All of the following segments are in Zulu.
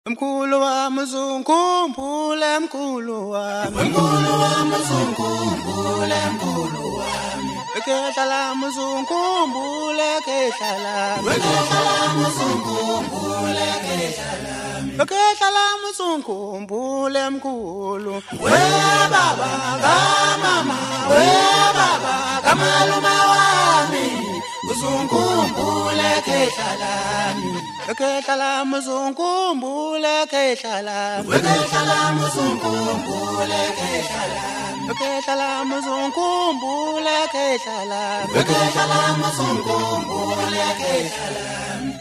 Mkhulu wamazungu mkhulu mkhulu wami mkhulu wamazungu mkhulu mkhulu wami ekehla lamazungu mkhulu ekehla lami ekehla lamazungu mkhulu ekehla lamazungu mkhulu mkhulu we baba ka mama we baba ka maluma wami mzungu mkhulu ekehla lami ekehla lamazungu mkhulu ekehla lami ekehla lamazungu mkhulu ekehla lami ekehla lamazungu mkhulu ekehla lami ekehla lamazungu mkhulu ekehla lami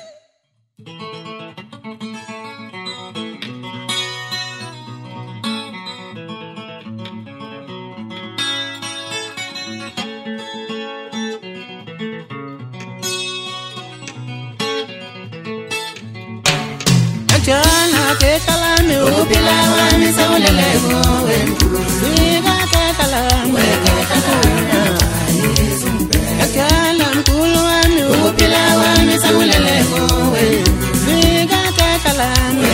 Jana ke kalame upila wami saulelego Siga ke kalame Kalam kulu wami upila wami saulelego Siga ke kalame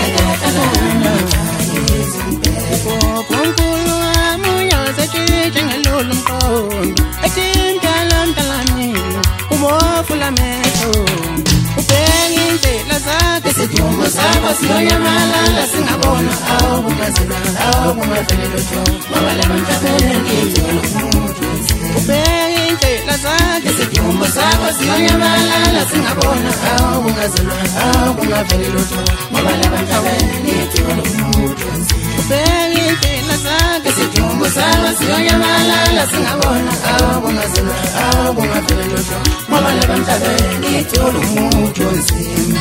Kulu wami yose chichengelulum kondo Achim kalam talani Umofula meto Upenginte lazake Situmbo saba siyoya malala singabona Awu kumazina, awu kumafelelo cho Mawale mantapele ngitolo kumutu Upenginte lazake Situmbo saba siyoya malala singabona Awu kumazina, awu kumafelelo cho Mawale mantapele ngitolo kumutu Upenginte lazake Situmbo saba siyoya malala singabona Awu kumazina, awu kumafelelo cho Mawale mantapele ngitolo kumutu nzima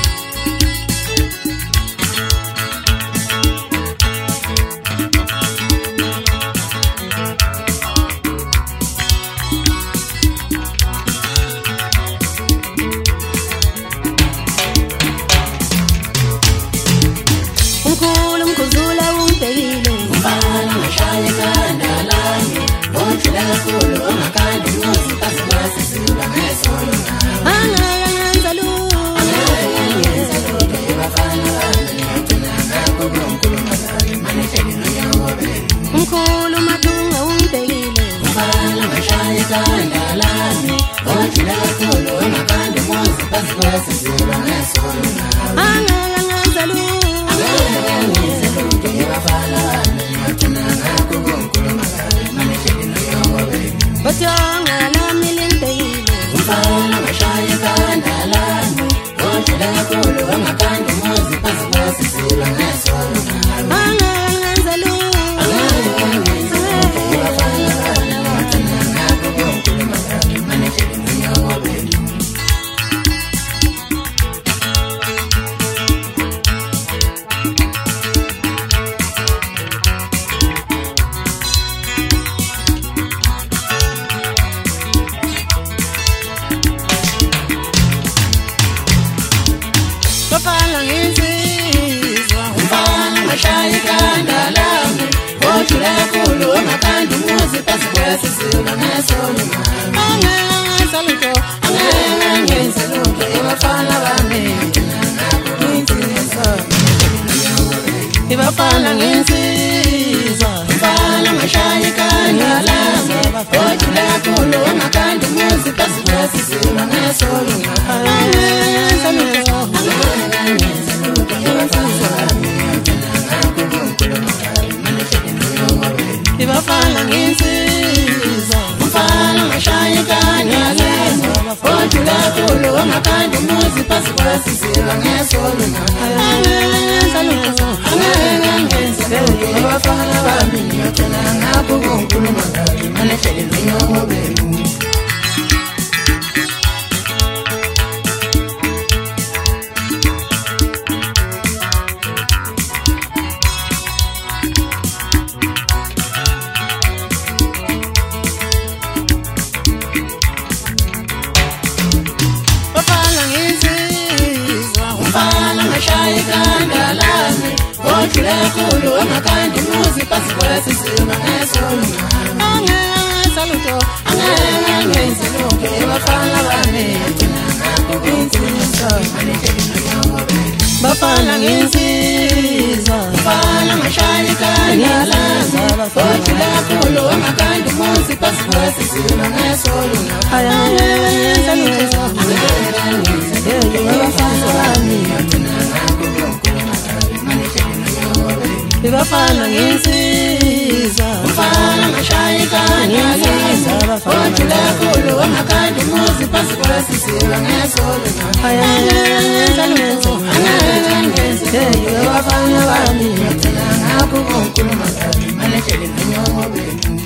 bafana nginsizwa bafana ngashaya ikanyala othula kakhulu amakhanda umuzi phasi sima ngesolo bafana nginsizwa bafana ngashaya ikanyala othula kakhulu amakhanda umuzi phasi sima ngesolo bafana bami ngakho konke uMakhanda malejele nanyongo